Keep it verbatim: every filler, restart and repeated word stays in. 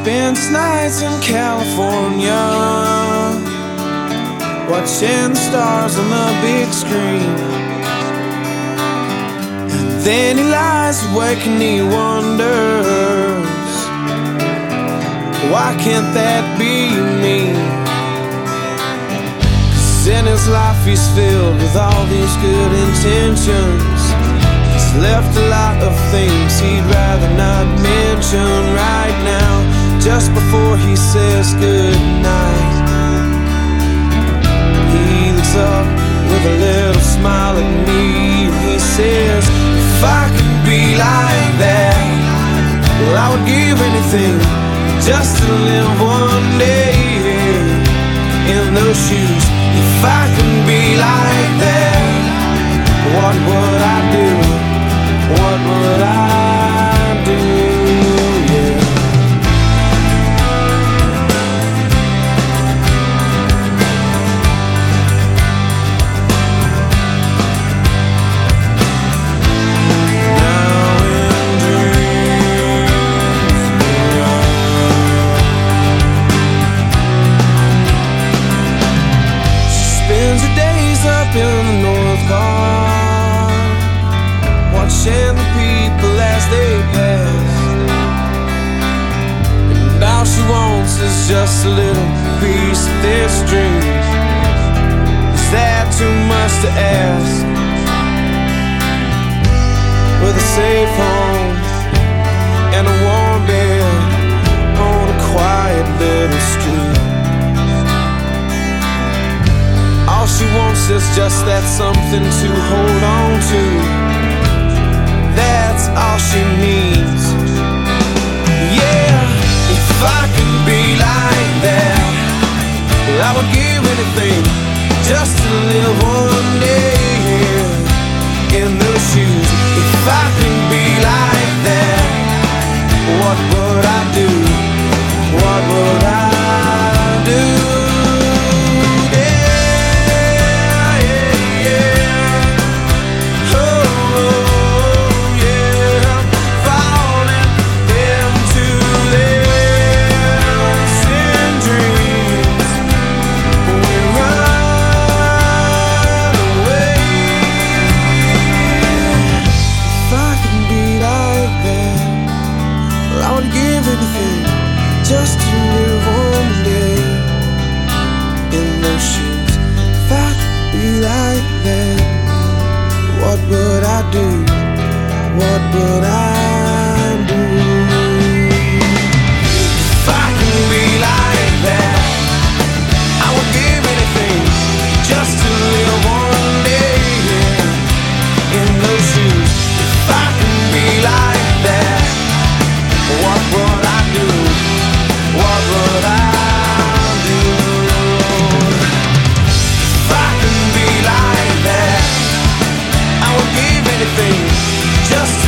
spends nights in California, watching the stars on the big screen. And then he lies awake and he wonders, why can't that be me? 'Cause in his life he's filled with all these good intentions. He's left a lot of things he'd rather not mention right now, just before he says goodnight. He looks up with a little smile at me and he says, if I could be like that, well, I would give anything just to live one day in those shoes. If I could be like that, what would I do? What would I do? Yeah. In the North Bar, watching the people as they pass, and all she wants is just a little piece of this dream. Is that too much to ask? With a safe home and a warm bed on a quiet little street, all she wants is just that something to hold on to. That's all she needs. Yeah, if I could be like that, well, I would give anything just to live one day in those shoes. If I could be like that, what would I do? What would I do? Just to live one day in those shoes. If I could be like that, what would I do? What would I do? If I could be like that, I would give anything just to live one day in those shoes. If I could be like that, what would I do? What would I do? If I could be like that, I would give anything just